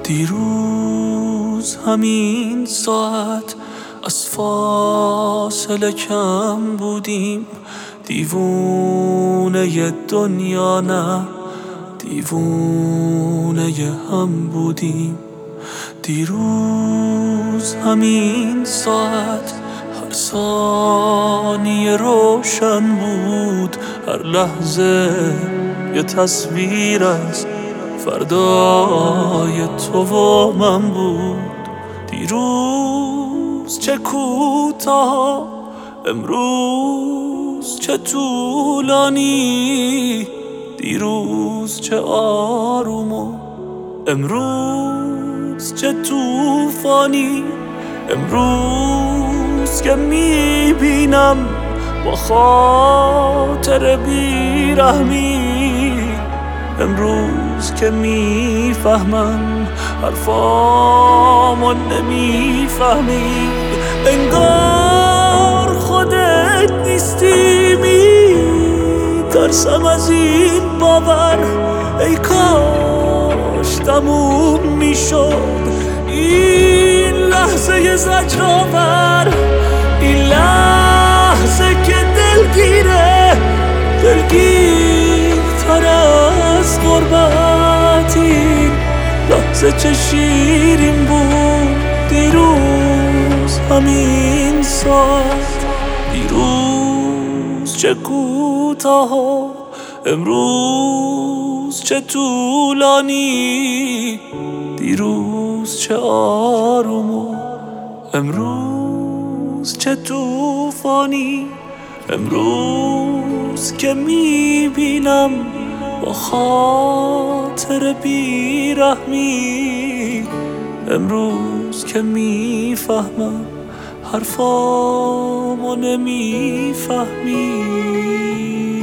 دیروز همین ساعت از فاصله کم بودیم، دیوونه دنیا نه دیوونه هم بودیم. دیروز همین ساعت هر ثانیه روشن بود، هر لحظه یه تصویر از فردای تو و من بود. دیروز چه کوتاه، امروز چه طولانی، دیروز چه آروم و امروز چه طوفانی. امروز که میبینم با خاطر بیرحمی، امروز که میفهمم حرفامو نمیفهمی. انگار خودت نیستی، میترسم از این باور، ای کاش تموم میشد این لحظه زجرآور. این لحظه که دلگیرتر از غربت، این لحظه چه شیرین بود. دیروز همین ساعت، دیروز چه کوتاه و امروز چه طولانی، دیروز چه آروم و امروز چه طوفانی. امروز که میبینم با خاطر بیرحمی، امروز که میفهمم حرفامو نمیفهمی.